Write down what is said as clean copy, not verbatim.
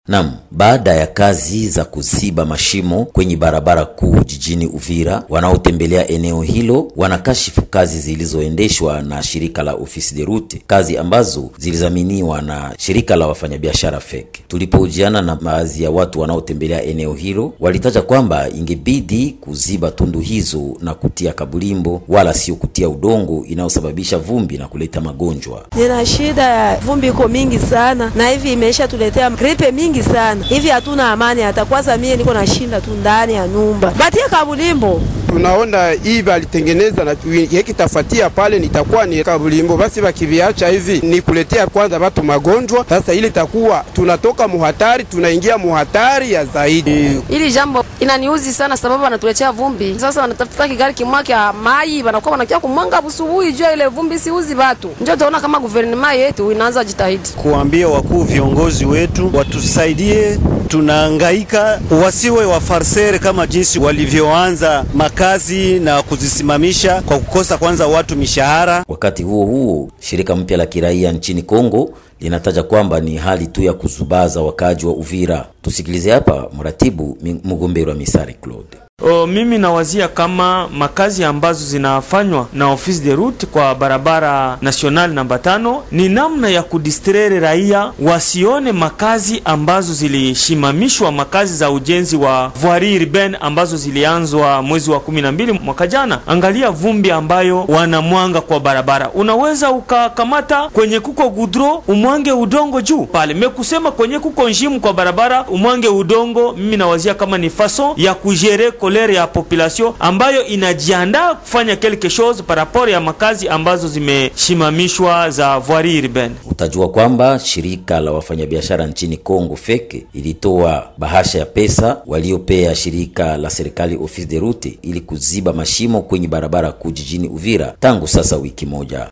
Naam, baada ya kazi za kuziba mashimo kwenye barabara kuu jijini Uvira, wanaotembelea eneo hilo wanakashifu kazi zilizoendeshwa na shirika la Office de Route, kazi ambazo zilizaminiwa na shirika la wafanyabiashara FEC. Tulipohojiana na baadhi ya watu wanaotembelea eneo hilo, walitaja kwamba ingebidi kuziba tundu hizo na kutia kabulimbo wala sio kutia udongo inayosababisha vumbi na kuleta magonjwa. Nina shida ya vumbi iko mingi sana na hivi imesha tuletea gripe mingi sana. Hivi hatuna amani, hata kwanza mimi niko nashinda tu ndani ya nyumba. Batia kabulimbo. Tunaona hivi alitengeneza na yekitafatia pale nitakuwa ni kabulimbo. Basi bakiviacha hivi ni kuletea kwanza watu magonjwa. Sasa ile itakuwa tunatoka muhatari tunaingia muhatari ya zaidi. Ili jambo inaniuzi sana sababu wanatuletea vumbi. Sasa wanatafuta kigari kimwake mai wanakuwa wanakia kumwanga busubuhi jua ile vumbi siuzi watu. Ndio tunaona kama gouvernement yetu inaanza jitahidi kuambia wakuu viongozi wetu watusaidie. Tunahangaika, wasiwe wafarsere kama jinsi walivyoanza makazi na kuzisimamisha kwa kukosa kwanza watu mishahara. Wakati huo huo, shirika mpya la kiraia nchini Kongo linataja kwamba ni hali tu ya kuzubaza wakaji wa Uvira. Tusikilize hapa mratibu Mugombero Misari Claude. Mimi nawazia kama makazi ambazo zinafanywa na Office de Route kwa barabara national namba 5 ni namna ya kudistraire raia wasione makazi ambazo zilishimamishwa, makazi za ujenzi wa voirie urbaine ambazo zilianzwa mwezi wa 12 mwaka jana. Angalia vumbi ambayo wanamwanga kwa barabara. Unaweza ukakamata kwenye kuko gudro umwange udongo juu pale. Mekusema kwenye kuko njimu kwa barabara umwange udongo, mimi nawazia kama ni façon ya kujere ya population ambayo inajiandaa kufanya quelque chose par rapport ya makazi ambazo zimeshimamishwa za voirie urbaine. Utajua kwamba shirika la wafanyabiashara nchini Kongo FEC ilitoa bahasha ya pesa waliopea shirika la serikali Office de Route ili kuziba mashimo kwenye barabara kuu jijini Uvira tangu sasa wiki moja.